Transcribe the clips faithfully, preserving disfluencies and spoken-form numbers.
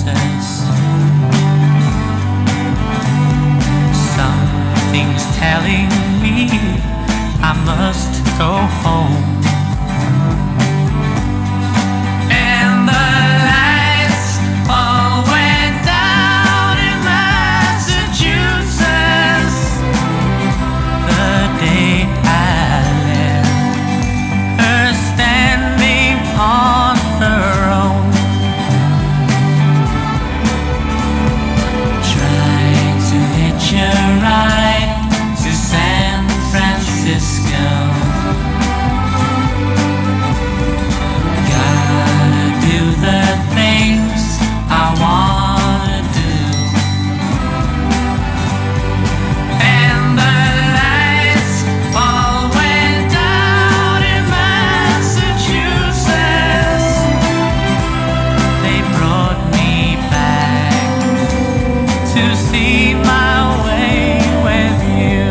Texas. Something's telling me I must go home. And the lights all went down in Massachusetts the day I left her standing on her own, trying to hitch a ride to San Francisco. Gotta do the things I wanna do. And the lights all went down in Massachusetts. They brought me back to see my way with you.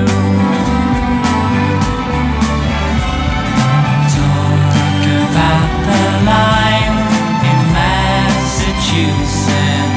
Talk about the life in Massachusetts.